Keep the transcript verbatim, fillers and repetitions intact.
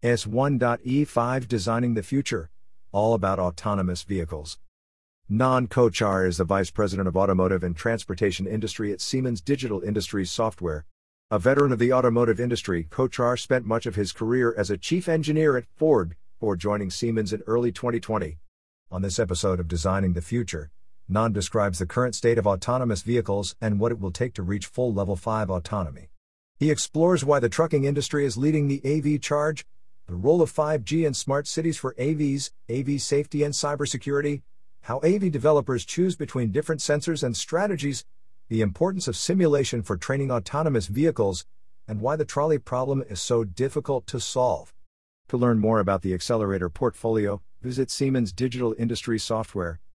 S one point E five Designing the Future, all about autonomous vehicles. Nan Kochhar is the Vice President of Automotive and Transportation Industry at Siemens Digital Industries Software. A veteran of the automotive industry, Kochhar spent much of his career as a chief engineer at Ford, before joining Siemens in early twenty twenty. On this episode of Designing the Future, Nan describes the current state of autonomous vehicles and what it will take to reach full Level five autonomy. He explores why the trucking industry is leading the A V charge, the role of five G and smart cities for A Vs, A V safety and cybersecurity, how A V developers choose between different sensors and strategies, the importance of simulation for training autonomous vehicles, and why the trolley problem is so difficult to solve. To learn more about the Accelerator portfolio, visit Siemens Digital Industries Software,